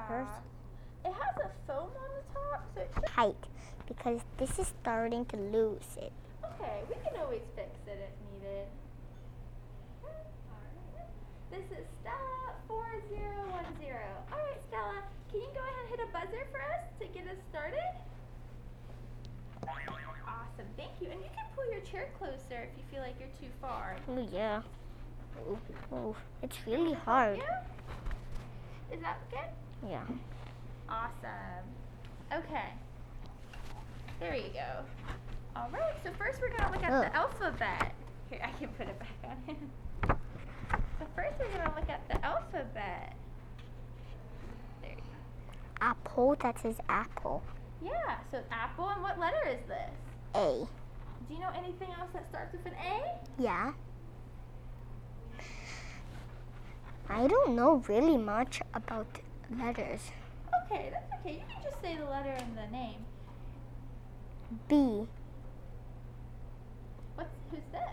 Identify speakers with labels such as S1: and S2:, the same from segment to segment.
S1: markers.
S2: It has a foam on the top, so it should...
S1: Tight, because this is starting to lose it.
S2: Okay, we can always fix it if needed. This is Stella 4010. Alright, Stella, can you go ahead and hit a buzzer for us to get us started? Awesome, thank you. And you can pull your chair closer if you feel like you're too far.
S1: Oh yeah. Oh, it's really hard.
S2: Yeah? Is that good?
S1: Yeah.
S2: Awesome. Okay. There you go. Alright, so first we're going to look at the alphabet. Here, I can put it back on. So first we're going to look at the alphabet. There you go.
S1: Apple, that says apple.
S2: Yeah, so apple, and what letter is this?
S1: A.
S2: Do you know anything else that starts with an A?
S1: Yeah. I don't know really much about letters.
S2: Okay, that's okay. You can just say the letter and the name.
S1: B.
S2: Who's this?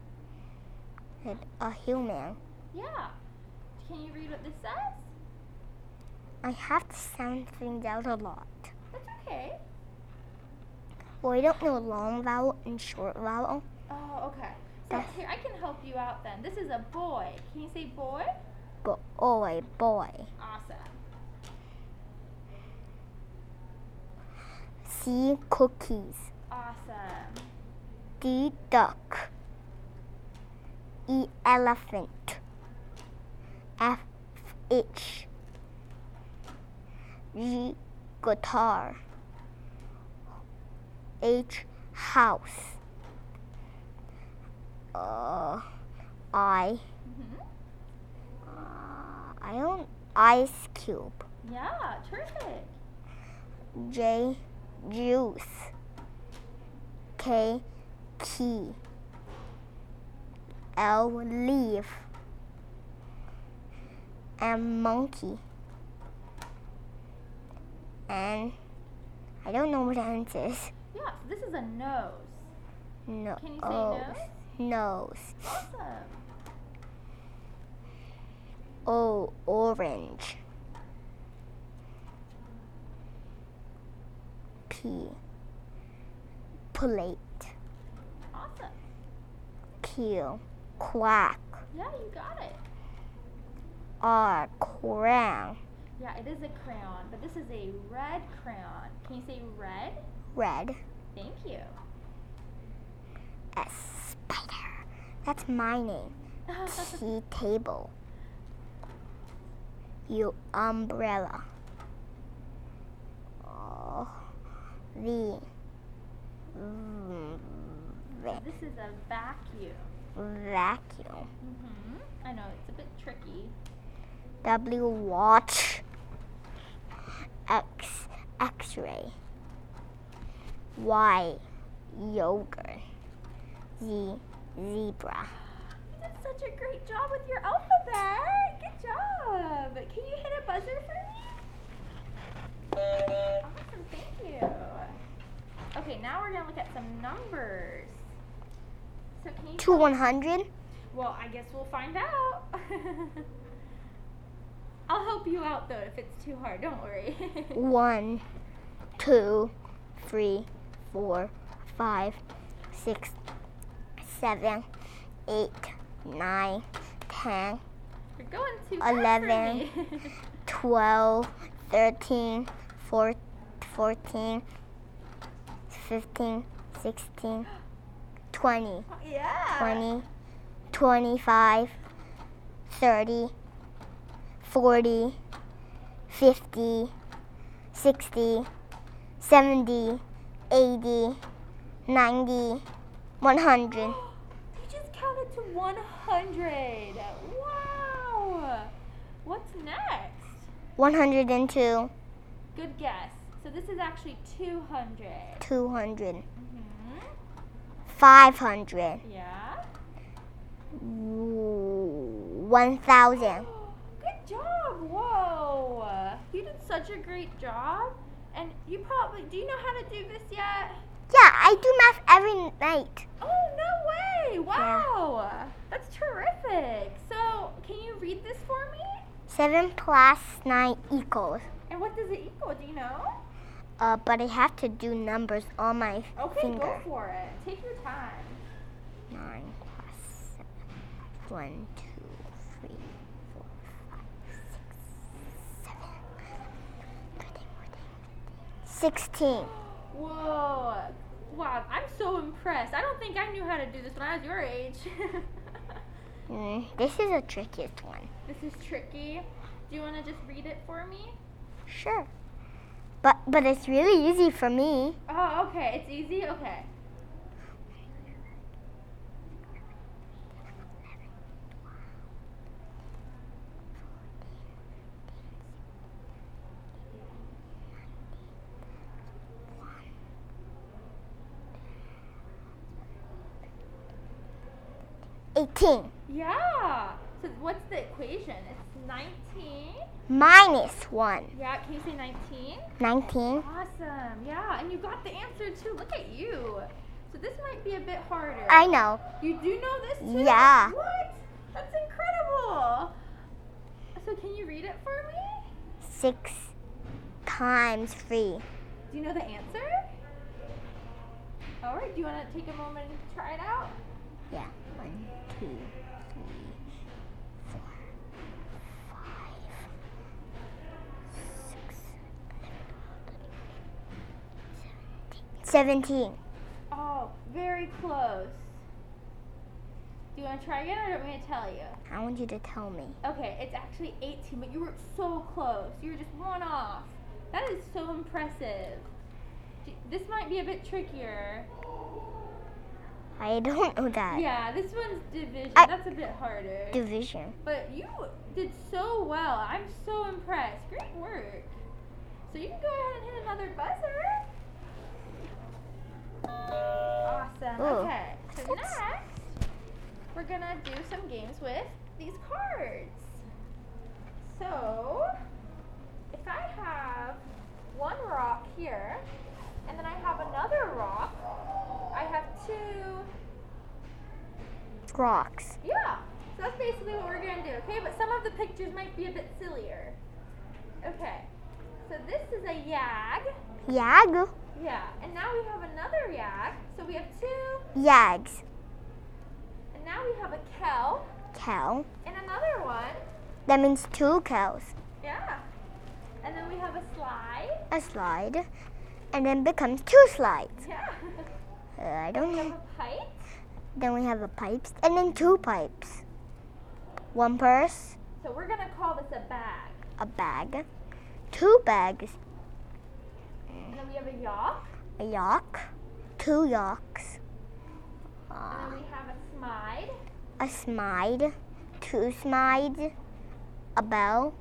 S1: A human.
S2: Yeah. Can you read what this says?
S1: I have to sound things out a lot.
S2: That's okay.
S1: Well, I don't know long vowel and short vowel.
S2: Oh, okay. So here, I can help you out then. This is a boy. Can you say boy?
S1: Boy.
S2: Awesome.
S1: C. Cookies.
S2: Awesome.
S1: D. Duck. E. Elephant. F. H. G. Guitar. H. House. I. I don't. Ice cube.
S2: Yeah, terrific.
S1: J. Juice. K. Key. L. Leaf. M. Monkey. And I don't know what ant is.
S2: Yeah, so this is a nose.
S1: No.
S2: Can you say nose?
S1: Nose.
S2: Awesome.
S1: O. Orange. P. Plate.
S2: Awesome.
S1: Q. Quack.
S2: Yeah, you got it.
S1: R. Crown.
S2: Yeah, it is a crayon, but this is a red crayon. Can you say red?
S1: Red.
S2: Thank you.
S1: S. Spider. That's my name. T. Table. U. Umbrella. V.
S2: This is a vacuum.
S1: Vacuum.
S2: I know, it's a bit tricky.
S1: W. Watch. X. X-ray. Y. Yogurt. Z. Zebra.
S2: You did such a great job with your alphabet. Good job. Can you hit a buzzer for me? Awesome, thank you. Okay, now we're going to look at some numbers. So can you...
S1: To 100?
S2: Well, I guess we'll find out. I'll help you out, though, if it's too hard. Don't worry.
S1: 1, 2, 3, 4, 5, 6, 7, 8, 9, 10,
S2: You're going too fast
S1: 11,
S2: for me.
S1: 12, 13, 14, 15, 16, 20,
S2: Yeah.
S1: 20, 25, 30, 40, 50, 60, 70, 80, 90, 100.
S2: You just counted to 100. Wow. What's next?
S1: 102,
S2: Good guess. So this is actually 200.
S1: 200,
S2: Mhm.
S1: 500,
S2: Yeah.
S1: 1,000.
S2: Good job. Whoa. You did such a great job. And you probably, do you know how to do this yet?
S1: Yeah, I do math every night.
S2: Oh, no way. Wow. That's terrific. So, can you read this for me?
S1: 7 plus 9 equals.
S2: what does it equal? Do you know?
S1: But I have to do numbers on my
S2: Okay,
S1: finger.
S2: go for it. Take your time.
S1: 9 plus 7. 1, 2, 3, 4, 5, 6, 7, 13, 16.
S2: Whoa. Wow, I'm so impressed. I don't think I knew how to do this when I was your age.
S1: This is the trickiest one.
S2: This is tricky. Do you want to just read it for me?
S1: Sure. But it's really easy for me.
S2: Oh, okay. It's easy? Okay.
S1: $18
S2: Yeah. So what's the equation? It's 19.
S1: minus 1.
S2: Yeah, can you say 19?
S1: 19.
S2: Awesome. Yeah, and you got the answer too. Look at you. So this might be a bit harder.
S1: I know.
S2: You do know this too?
S1: Yeah.
S2: What? That's incredible. So can you read it for me?
S1: 6 times 3.
S2: Do you know the answer? All right. Do you want to take a moment and try it out?
S1: Yeah. 1, 2, 3, 4, 5, 6, 17.
S2: Oh, very close. Do you want to try again or do you want me to tell you?
S1: I want you to tell me.
S2: Okay, it's actually 18, but you were so close. You were just one off. That is so impressive. This might be a bit trickier.
S1: I don't know that.
S2: Yeah, this one's division.
S1: I-
S2: That's a bit harder.
S1: Division.
S2: But you did so well. I'm so impressed. Great work. So you can go ahead and hit another buzzer. Awesome.
S1: Ooh.
S2: Okay. So next, we're going to do some games with these cards. So, if I have one rock here, and then I have another rock, I have 2.
S1: Rocks.
S2: Yeah. So that's basically what we're going to do, okay? But some of the pictures might be a bit sillier. Okay. So this is a yag.
S1: Yag.
S2: Yeah. And now we have another yag. So we have 2.
S1: Yags.
S2: And now we have a cow.
S1: Cow.
S2: And another one.
S1: That means 2 cows.
S2: Yeah. And then we have a slide.
S1: A slide. And then becomes 2 slides.
S2: Yeah.
S1: I
S2: Then
S1: don't
S2: we have
S1: know.
S2: a pipe.
S1: Then we have a pipes. And then 2 pipes. 1 purse.
S2: So we're going to call this a bag.
S1: A bag. 2 bags.
S2: And then we have a yacht.
S1: A yak. 2 yaks.
S2: And then we have a smide.
S1: A smide. 2 smides. A bell.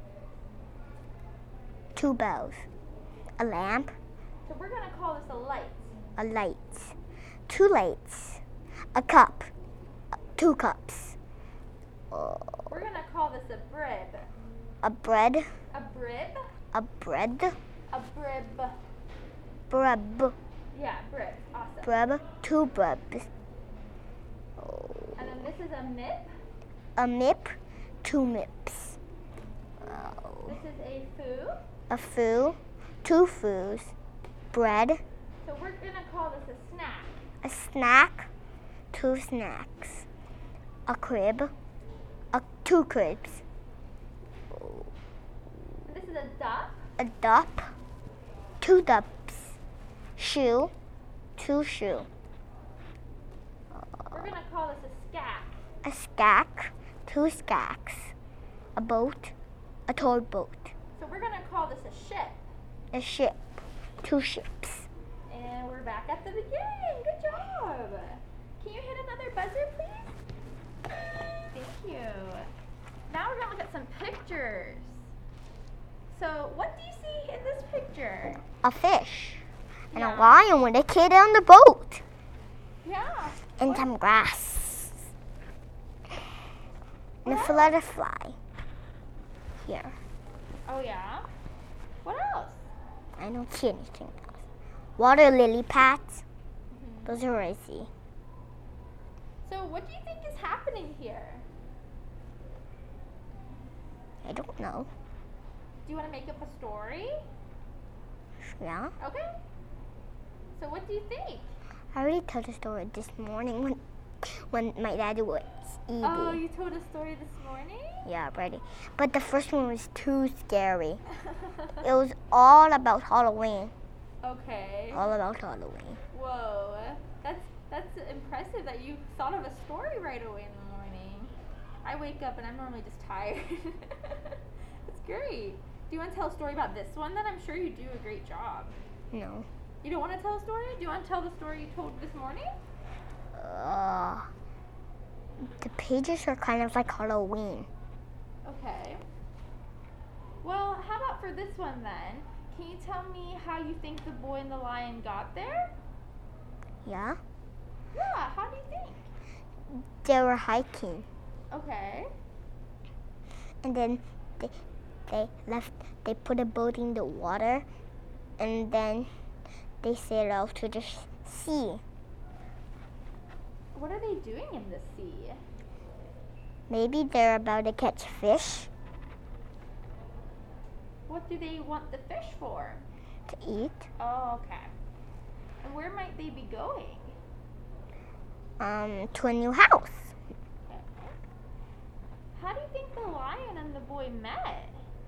S1: 2 bells. A lamp.
S2: So we're going to call this a light.
S1: A light. 2 lights. A cup. 2 cups.
S2: We're going to call this a brib.
S1: A bread.
S2: A brib.
S1: A bread.
S2: A brib.
S1: Brub.
S2: Yeah, brib. Awesome.
S1: Brub. 2 brubs.
S2: And then this is a mip.
S1: A mip. 2 mips.
S2: This is a foo.
S1: A foo. 2 foos. Bread.
S2: So we're going to call this a snack.
S1: A snack. 2 snacks. A crib. 2 cribs.
S2: And this is a duck.
S1: A dup. 2 dups. Shoe. 2 shoe.
S2: We're going to call this a skack.
S1: A skack. 2 skacks. A boat. A toy boat.
S2: So we're going to call this a ship.
S1: A ship. 2 ships.
S2: And we're back at the beginning. Good job. Can you hit another buzzer, please? Thank you. Now we're going to look at some pictures. So what do you see in this picture?
S1: A fish. And
S2: Yeah.
S1: a lion with a kid on the boat.
S2: Yeah.
S1: And
S2: What-
S1: some grass. And a
S2: What
S1: flutterfly. Here.
S2: Oh, yeah? What else?
S1: I don't see anything else. Water lily pads. Those are I see.
S2: So what do you think is happening here?
S1: I don't know.
S2: Do you want to make up a story?
S1: Yeah.
S2: Okay. So what do you think?
S1: I already told the story this morning when my dad was eating.
S2: Oh, you told a story this morning?
S1: Yeah, already. But the first one was too scary. It was all about Halloween.
S2: Okay.
S1: All about Halloween.
S2: Whoa. That's impressive that you thought of a story right away in the morning. I wake up and I'm normally just tired. That's great. Do you want to tell a story about this one then? I'm sure you do a great job.
S1: No.
S2: You don't want to tell a story? Do you want to tell the story you told this morning?
S1: The pages are kind of like Halloween.
S2: Okay. Well, how about for this one then? Can you tell me how you think the boy and the lion got there?
S1: Yeah?
S2: Yeah, how do you think?
S1: They were hiking.
S2: Okay.
S1: And then they put a boat in the water, and then they sailed out to the sea.
S2: What are they doing in the sea?
S1: Maybe they're about to catch fish
S2: What do they want the fish for?
S1: to eat.
S2: Oh, okay. And where might they be going?
S1: To a new house.
S2: Okay. How do you think the lion and the boy met?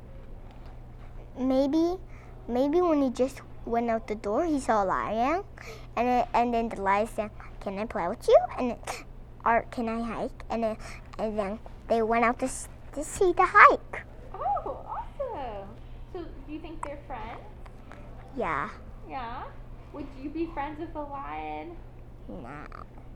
S1: Maybe when he just went out the door, he saw a lion, and then the lion said, "Can I play with you?" Or can I hike? And then they went out to see the hike.
S2: Oh, awesome. So do you think they're friends?
S1: Yeah.
S2: Yeah. Would you be friends with the lion?
S1: Nah.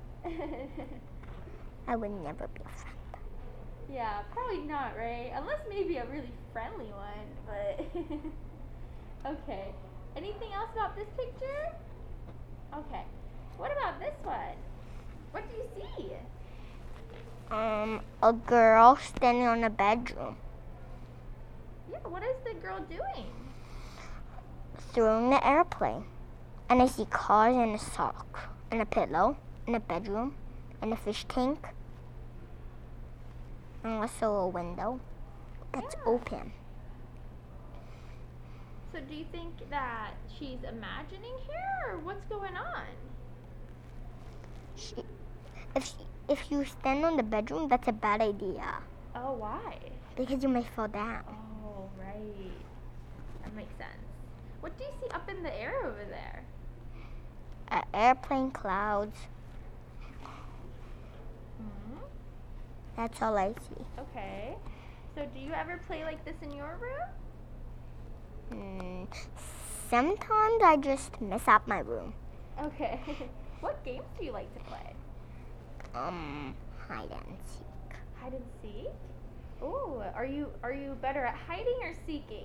S1: I would never be a friend.
S2: Yeah, probably not, right? Unless maybe a really friendly one, but okay. Anything else about this picture? Okay. What about this one? What do you see?
S1: A girl standing on a bedroom,
S2: Yeah, what is the girl doing?
S1: throwing the airplane. And I see cars and a sock, and a pillow, and a bedroom, and a fish tank, and also a window that's
S2: Yeah.
S1: open.
S2: So do you think that she's imagining here, or what's going on?
S1: If you stand on the bedroom, that's a bad idea
S2: Oh, why?
S1: because you may fall down.
S2: Oh, right. That makes sense. What do you see up in the air over there?
S1: Airplane clouds.
S2: Hmm.
S1: That's all I see.
S2: Okay. So do you ever play like this in your room?
S1: Sometimes I just mess up my room.
S2: Okay. What games do you like to play?
S1: Hide and seek.
S2: Hide and seek? Ooh, are you better at hiding or seeking?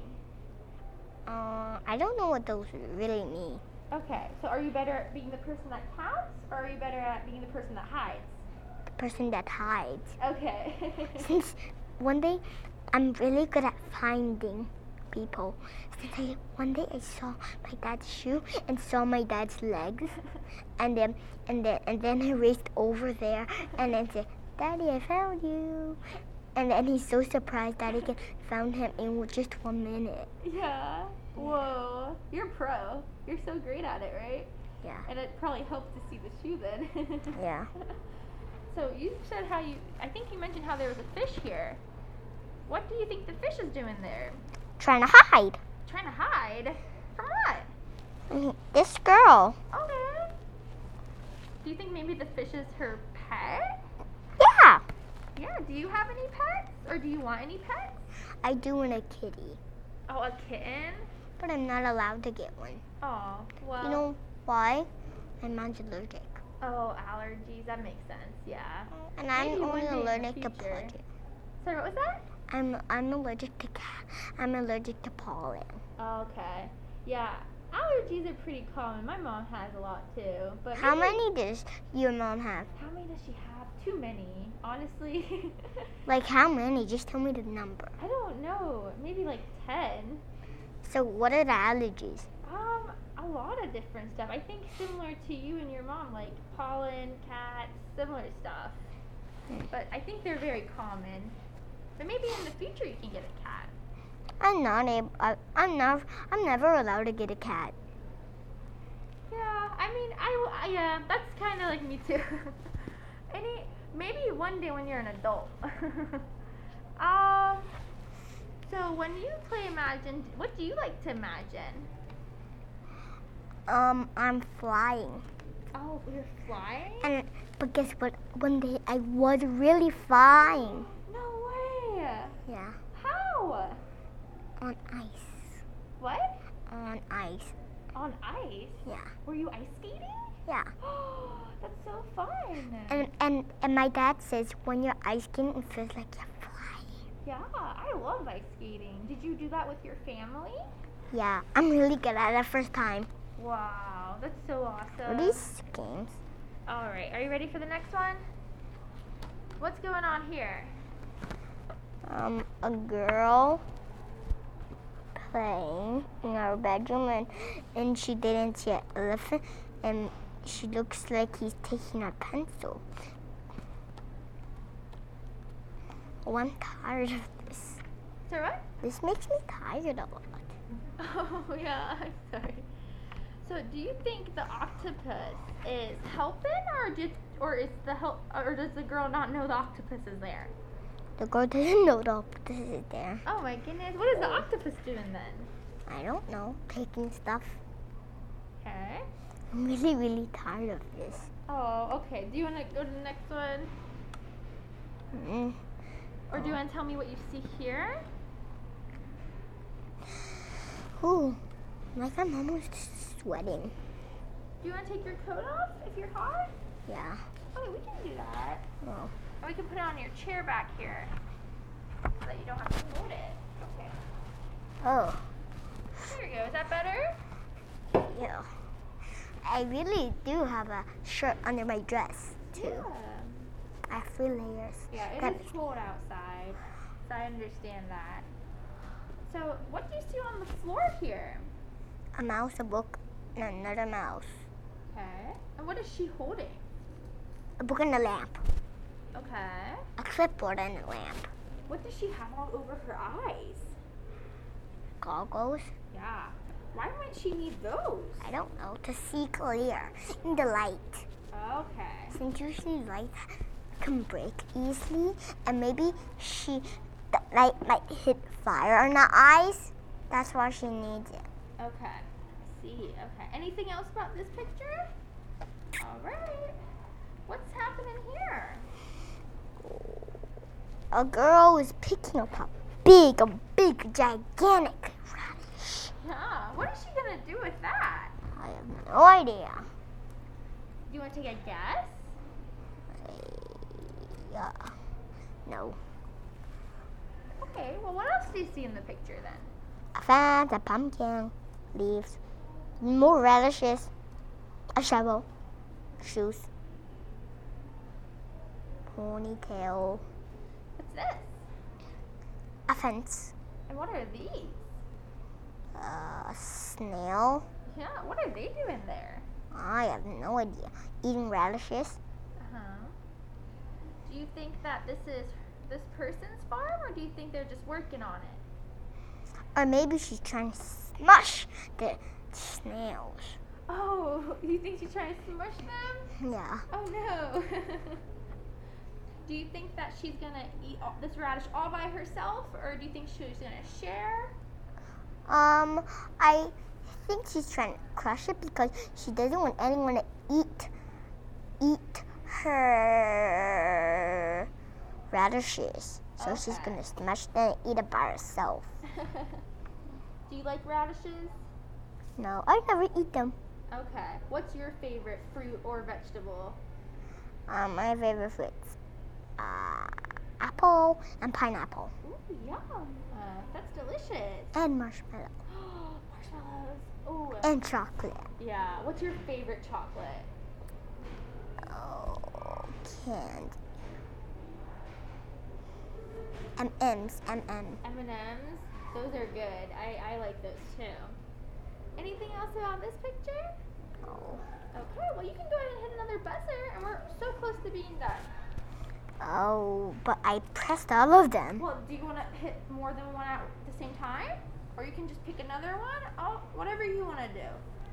S1: I don't know what those really mean.
S2: Okay, so are you better at being the person that counts, or are you better at being the person that hides?
S1: The person that hides.
S2: Okay.
S1: Since one day I'm really good at finding people. Since one day I saw my dad's shoe and saw my dad's legs, and then I raced over there and then said, "Daddy, I found you." And then he's so surprised that he found him in just 1 minute.
S2: Yeah. Whoa. You're pro. You're so great at it, right?
S1: Yeah.
S2: And it probably helped to see the shoe then.
S1: Yeah.
S2: So you said I think you mentioned how there was a fish here. What do you think the fish is doing there?
S1: Trying to hide.
S2: Trying to hide? From what?
S1: This girl.
S2: Okay. Do you think maybe the fish is her pet?
S1: Yeah.
S2: Yeah, do you have any pets? Or do you want any pets?
S1: I do want a kitty,
S2: Oh, a kitten?
S1: but I'm not allowed to get one.
S2: Oh, well.
S1: You know why? My mom's allergic.
S2: Oh, allergies. That makes sense, yeah.
S1: And I'm
S2: Maybe one
S1: only
S2: day in the
S1: allergic to
S2: future.
S1: pollen.
S2: Sorry, what was that?
S1: I'm allergic to I'm allergic to pollen.
S2: Okay. Yeah, allergies are pretty common. My mom has a lot too. But
S1: How
S2: maybe-
S1: many does your mom have?
S2: How many does she have? Too many, honestly.
S1: Like how many? Just tell me the number.
S2: I don't know. Maybe like 10.
S1: So what are the allergies?
S2: A lot of different stuff. I think similar to you and your mom, like pollen, cats, similar stuff. But I think they're very common. But maybe in the future you can get a cat.
S1: I'm not able. I'm never allowed to get a cat.
S2: Yeah, I mean, yeah, that's kind of like me too. Maybe one day when you're an adult. So when you play Imagine, what do you like to imagine?
S1: I'm flying.
S2: Oh, you're flying?
S1: But guess what? One day I was really flying.
S2: No way.
S1: Yeah.
S2: How?
S1: On ice.
S2: What?
S1: On ice.
S2: On ice?
S1: Yeah.
S2: Were you ice skating?
S1: Yeah.
S2: That's so fun.
S1: And my dad says when you're ice skating, it feels like you're flying.
S2: Yeah, I love ice skating. Did you do that with your family?
S1: Yeah, I'm really good at it first time.
S2: Wow, that's so awesome.
S1: What are these games?
S2: All right, are you ready for the next one? What's going on here?
S1: A girl playing in our bedroom, and she didn't see an elephant, and she looks like he's taking a pencil. Oh, I'm tired of this.
S2: Sorry, what?
S1: This makes me tired a lot.
S2: Oh, yeah, I'm sorry. So, do you think the octopus is helping, or does the girl not know the octopus is there?
S1: The girl doesn't know the octopus is there.
S2: Oh my goodness, what is the octopus doing then?
S1: I don't know. Taking stuff.
S2: Okay.
S1: I'm really, really tired of this.
S2: Oh, okay. Do you want to go to the next one? Or do you want to tell me what you see here?
S1: Ooh, like I'm almost sweating.
S2: Do you want to take your coat off if you're hot?
S1: Yeah.
S2: Okay, we can do that.
S1: Oh.
S2: And we can put it on your chair back here so that you don't have to hold it. Okay.
S1: Oh.
S2: There you go. Is that better?
S1: Yeah. I really do have a shirt under my dress too.
S2: Yeah.
S1: I have 3 layers.
S2: Yeah, it is cold outside, so I understand that. So, what do you see on the floor here?
S1: A mouse, a book, and another mouse.
S2: Okay. And what is she holding?
S1: A book and a lamp.
S2: Okay.
S1: A clipboard and a lamp.
S2: What does she have all over her eyes?
S1: Goggles.
S2: Yeah. Why might she need those?
S1: I don't know. To see clear in the light.
S2: Okay.
S1: Since usually lights can break easily, and maybe the light might hit fire on the eyes. That's why she needs it.
S2: Okay. I see. Okay. Anything else about this picture? All right. What's happening here?
S1: A girl is picking up a big, gigantic radish.
S2: Yeah. What is she gonna do with that?
S1: I have no idea.
S2: Do you want to take a guess?
S1: Yeah. No.
S2: Okay. Well, what else do you see in the picture then?
S1: A fan, a pumpkin, leaves, more radishes, a shovel, shoes, ponytail,
S2: What's this?
S1: a fence,
S2: And what are these?
S1: a snail.
S2: Yeah. What are they doing there?
S1: I have no idea. Eating radishes.
S2: Uh-huh. Do you think that this is this person's farm, or do you think they're just working on it?
S1: Or maybe she's trying to smush the snails.
S2: Oh, you think she's trying to smush them?
S1: Yeah.
S2: Oh no. Do you think that she's gonna eat this radish all by herself, or do you think she's gonna share?
S1: I think she's trying to crush it because she doesn't want anyone to eat her radishes. So she's
S2: Okay.
S1: gonna smash them and eat it by herself.
S2: Do you like radishes?
S1: No, I never eat them.
S2: Okay. What's your favorite fruit or vegetable?
S1: My favorite fruits, apple and pineapple
S2: Ooh, yum. That's delicious.
S1: and marshmallow
S2: Marshmallows. Ooh.
S1: and chocolate.
S2: Yeah. What's your favorite chocolate?
S1: Oh, candy. M&M's.
S2: M&M's. Those are good. I like those too. Anything else about this picture?
S1: Oh.
S2: Okay, well you can go ahead and hit another buzzer, and we're so close to being done.
S1: Oh, but I pressed all of them.
S2: Well, do you want to hit more than one at the same time? Or you can just pick another one? Oh, whatever you want to do.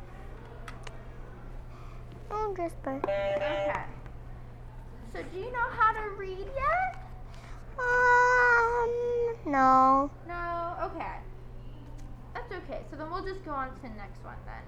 S1: Oh, just by.
S2: Okay. So do you know how to read yet?
S1: No.
S2: No? Okay. That's okay. So then we'll just go on to the next one then.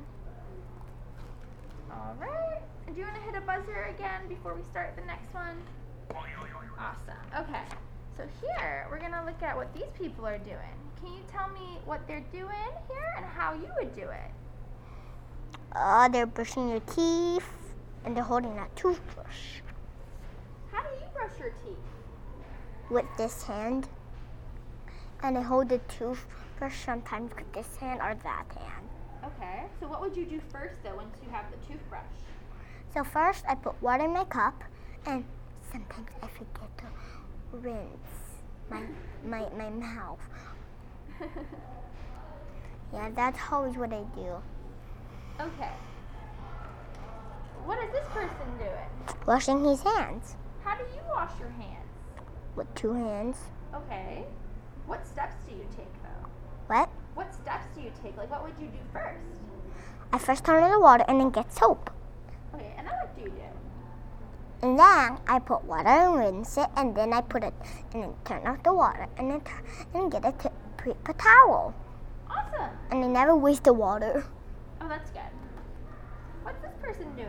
S2: Alright. And do you want to hit a buzzer again before we start the next one? Awesome. Okay. So here, we're going to look at what these people are doing. Can you tell me what they're doing here and how you would do it?
S1: They're brushing your teeth, and they're holding a toothbrush.
S2: How do you brush your teeth?
S1: With this hand. And I hold the toothbrush sometimes with this hand or that hand.
S2: Okay. So what would you do first, though, once you have the toothbrush?
S1: So first, I put water in my cup, and sometimes I forget to rinse my mouth. Yeah, that's always what I do.
S2: Okay. What is this person doing?
S1: Washing his hands
S2: How do you wash your hands?
S1: with 2 hands.
S2: Okay. What steps do you take, though?
S1: What?
S2: What steps do you take? Like, what would you do first?
S1: I first turn on the water and then get soap.
S2: Okay, and then what do you do?
S1: And then I put water and rinse it, and then I put it, and then turn off the water, and then get a paper towel.
S2: Awesome.
S1: And I never waste the water.
S2: Oh, that's good. What's this person doing?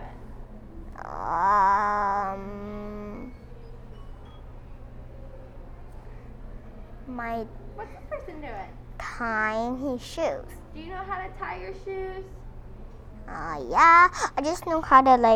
S2: What's this person doing?
S1: Tying his shoes.
S2: Do you know how to tie your shoes?
S1: Yeah, I just know how to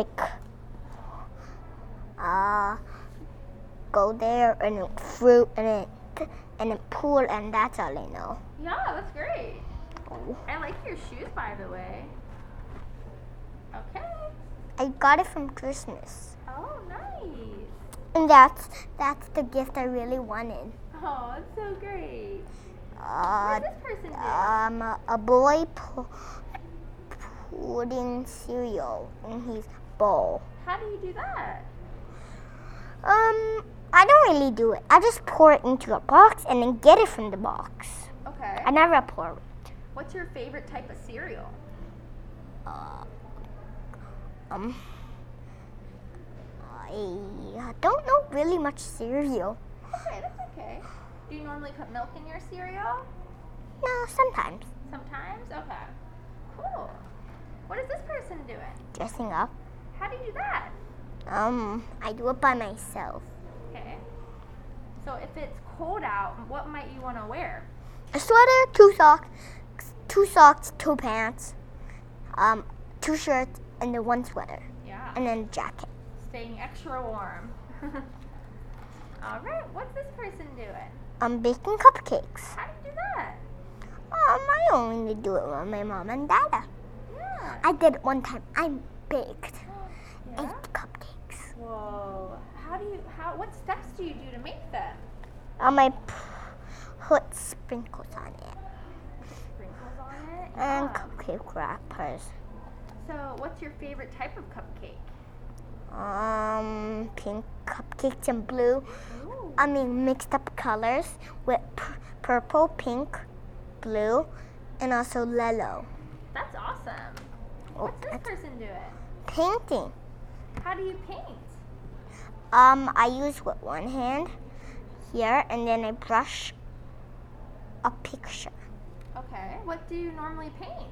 S1: go there and then fruit and then pull, and that's all I know.
S2: Yeah, that's great.
S1: Oh.
S2: I like your shoes, by the way. Okay.
S1: I got it from Christmas,
S2: Oh, nice.
S1: and that's the gift I really wanted.
S2: Oh, it's so great. What's this person doing?
S1: A boy putting cereal in his bowl.
S2: How do you do that?
S1: I don't really do it. I just pour it into a box and then get it from the box.
S2: Okay.
S1: I never pour it.
S2: What's your favorite type of cereal?
S1: I don't know really much cereal.
S2: Okay, that's okay. Do you normally put milk in your cereal?
S1: No, sometimes.
S2: Sometimes? Okay. Cool. What is this person doing?
S1: Dressing up.
S2: How do you do that?
S1: I do it by myself.
S2: Okay. So if it's cold out, what might you want to wear?
S1: A sweater, 2 socks, 2 pants, 2 shirts, and then 1 sweater,
S2: Yeah.
S1: and then a jacket.
S2: Staying extra warm. All right. What's this person doing?
S1: I'm baking cupcakes.
S2: How do you do that?
S1: I only do it with my mom and dad.
S2: Yeah.
S1: I did it one time. I baked
S2: Yeah.
S1: 8 cupcakes.
S2: Whoa. What steps do you do to make them?
S1: I put sprinkles on it
S2: Sprinkles on it?
S1: and
S2: Yeah.
S1: cupcake wrappers.
S2: So what's your favorite type of cupcake?
S1: Pink cupcakes and blue.
S2: Ooh.
S1: Mixed up colors with purple, pink, blue, and also yellow.
S2: That's awesome. What's this person doing?
S1: Painting.
S2: How do you paint?
S1: I use with one hand here, and then I brush a picture.
S2: Okay. What do you normally paint?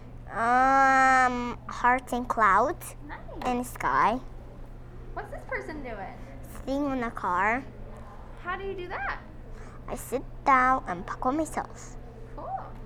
S1: Hearts and clouds
S2: Nice.
S1: and sky.
S2: What's this person doing?
S1: Sitting in a car.
S2: How do you do that?
S1: I sit down and puckle myself.
S2: Cool.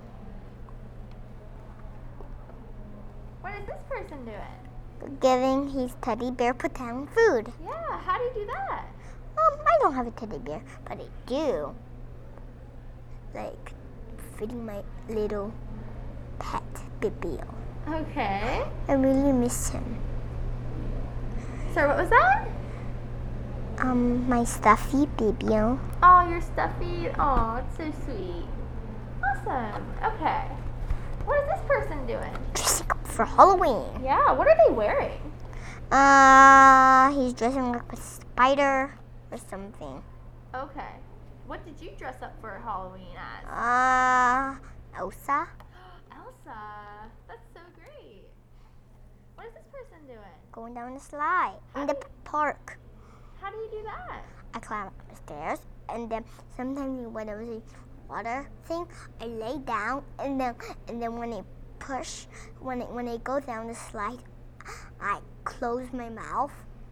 S2: What is this person doing?
S1: Giving his teddy bear pretend food.
S2: Yeah. How do you do that?
S1: I don't have a teddy bear, but I do. Like feeding my little pet Bibio.
S2: Okay.
S1: I really miss him.
S2: So what was that?
S1: My stuffy Bibio.
S2: Oh, your stuffy. Oh, it's so sweet. Awesome. Okay. What is this person doing?
S1: Dressing up for Halloween.
S2: Yeah. What are they wearing?
S1: He's dressing like a spider. or something.
S2: Okay. What did you dress up for Halloween as?
S1: Elsa.
S2: Elsa. That's so great. What is this person doing?
S1: Going down the slide in the park.
S2: How do you do that?
S1: I climb up the stairs, and then sometimes when there was a water thing, I lay down, and then when when I go down the slide, I close my mouth.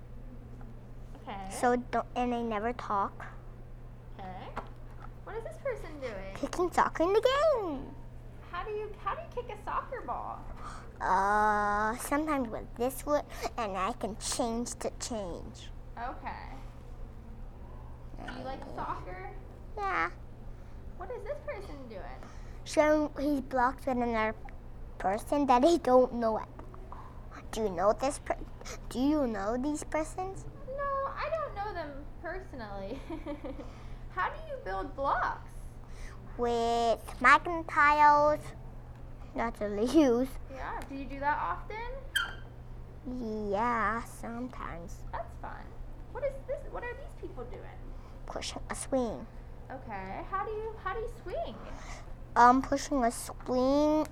S2: Okay.
S1: And I never talk.
S2: Okay. What is this person doing?
S1: Kicking soccer in the game.
S2: How do you kick a soccer ball?
S1: Sometimes with this wood, and I can change to change.
S2: Okay. Do you like soccer?
S1: Yeah.
S2: What is this person doing?
S1: So he's blocked with another person that I don't know. Do you know this? Do you know these persons?
S2: No, I don't know them personally. How do you build blocks?
S1: With magnet tiles. That's what they use.
S2: Yeah. Do you do that often?
S1: Yeah, sometimes.
S2: That's fun. What is this? What are these people doing?
S1: Pushing a swing.
S2: Okay. How do you swing?
S1: Pushing a swing.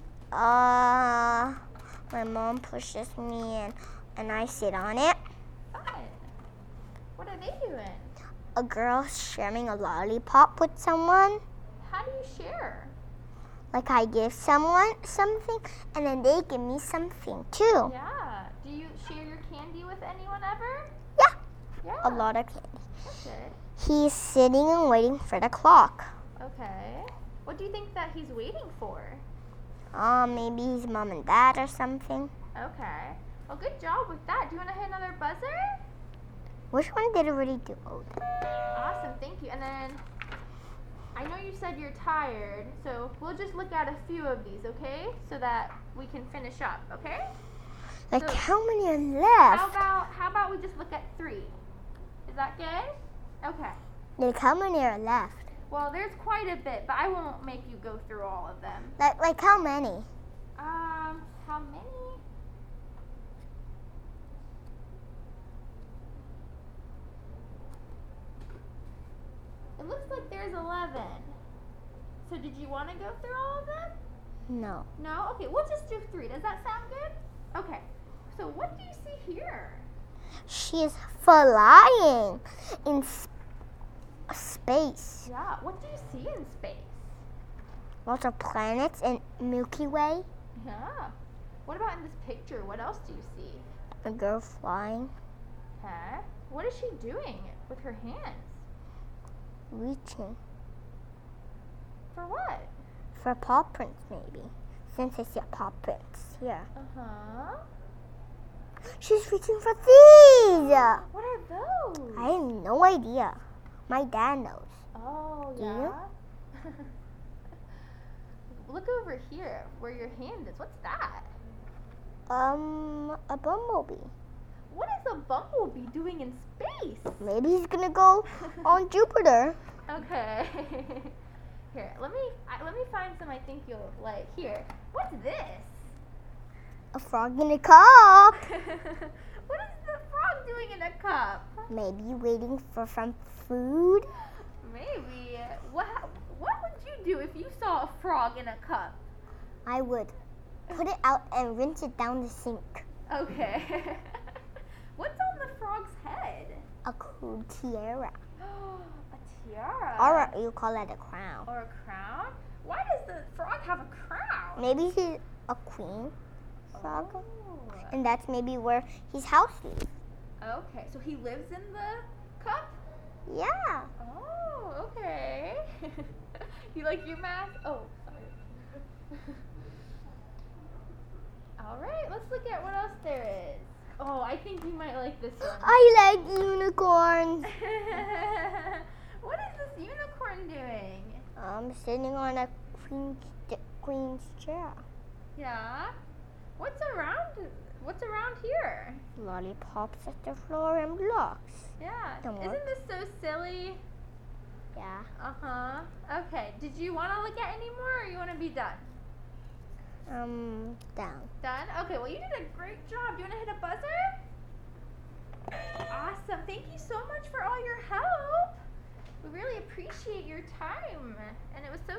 S1: My mom pushes me and I sit on it.
S2: Fun. What are they doing?
S1: A girl sharing a lollipop with someone.
S2: How do you share?
S1: Like I give someone something and then they give me something too.
S2: Yeah. Do you share your candy with anyone ever?
S1: Yeah.
S2: Yeah.
S1: A lot of candy.
S2: That's good.
S1: He's sitting and waiting for the clock.
S2: Okay. What do you think that he's waiting for?
S1: Maybe his mom and dad or something.
S2: Okay. Well, good job with that. Do you want to hit another buzzer?
S1: Which one did it already do? Oh,
S2: Awesome. Thank you. And then I know you said you're tired, so we'll just look at a few of these, okay? So that we can finish up, okay?
S1: like
S2: So-
S1: how many are left?
S2: How about we just look at 3? Is that good? Okay.
S1: Like how many are left?
S2: Well, there's quite a bit, but I won't make you go through all of them.
S1: Like how many?
S2: How many? It looks like there's 11. So did you want to go through all of them?
S1: No.
S2: No? Okay, we'll just do 3. Does that sound good? Okay. So what do you see here?
S1: She's flying in space.
S2: Yeah, what do you see in space?
S1: Lots of planets and Milky Way.
S2: Yeah. What about in this picture? What else do you see?
S1: A girl flying,
S2: Okay. What is she doing with her hands?
S1: reaching
S2: For what?
S1: for paw prints maybe. Since I see a paw prints here.
S2: Uh-huh.
S1: She's reaching for these.
S2: What are those?
S1: I have no idea. My dad knows.
S2: Oh,
S1: Do you?
S2: yeah. Look over here where your hand is. What's that?
S1: A bumblebee.
S2: What is a bumblebee doing in space?
S1: Maybe he's gonna go on Jupiter.
S2: Okay. Here, let me find some I think you'll like. Here. What's this?
S1: A frog in a cup.
S2: What is the frog doing in a cup?
S1: Maybe waiting for some food.
S2: Maybe. What would you do if you saw a frog in a cup?
S1: I would put it out and rinse it down the sink.
S2: Okay. What's on the frog's head?
S1: A cool tiara.
S2: A tiara.
S1: Or you call it a crown.
S2: Or a crown? Why does the frog have a crown?
S1: Maybe he's a queen frog.
S2: Oh.
S1: And that's maybe where his house lives.
S2: Okay, so he lives in the cup?
S1: Yeah.
S2: Oh, okay. You like your math? Oh, sorry. All right, let's look at what else there is. Oh, I think you might like this one.
S1: I like unicorns.
S2: What is this unicorn doing?
S1: Sitting on a queen's chair.
S2: Yeah. What's around here?
S1: Lollipops at the floor and blocks.
S2: Yeah.
S1: Don't
S2: Isn't
S1: work.
S2: this so silly?
S1: Yeah.
S2: Uh-huh. Okay. Did you want to look at any more or you want to be done?
S1: Down.
S2: Done? Okay, well you did a great job. Do you want to hit a buzzer? Awesome. Thank you so much for all your help. We really appreciate your time. And it was so